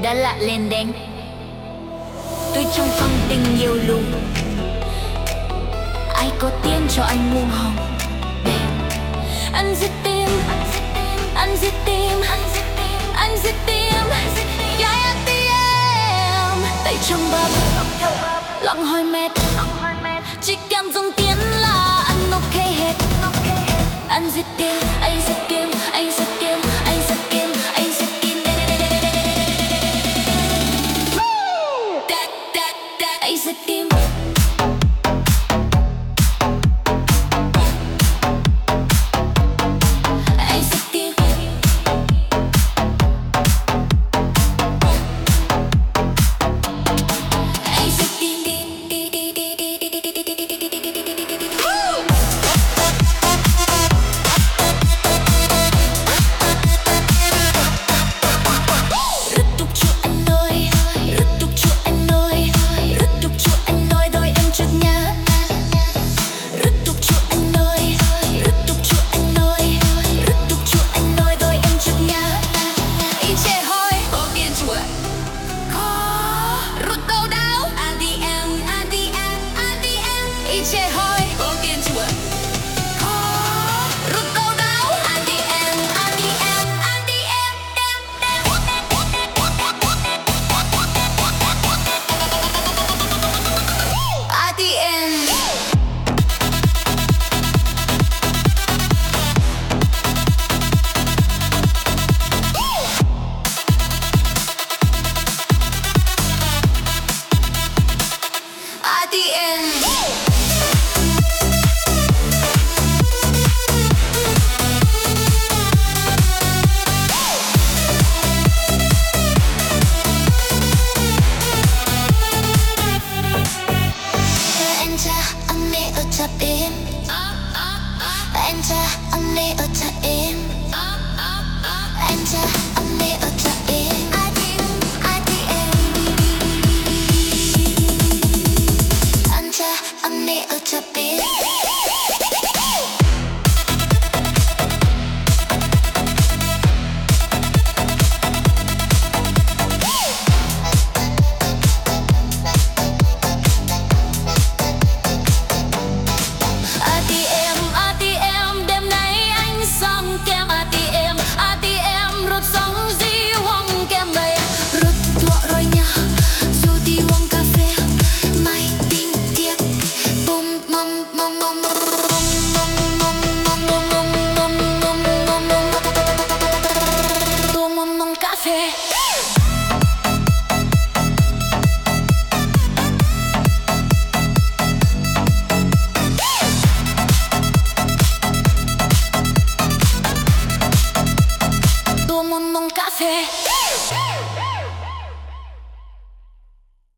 đã lạ lên đèn. Tôi trong con tình yêu luôn, ai có tiền cho anh muôn hồng. Anh giết tim, anh giết tim, anh giết tim, gái ATM tay trong bắp lặng hơi mệt, chỉ cần dùng tiền là anh ok hết. Anh giết tim, anh giết tim, anh giết tim, anh giết tim, anh giết tim, anh giết tim. Café.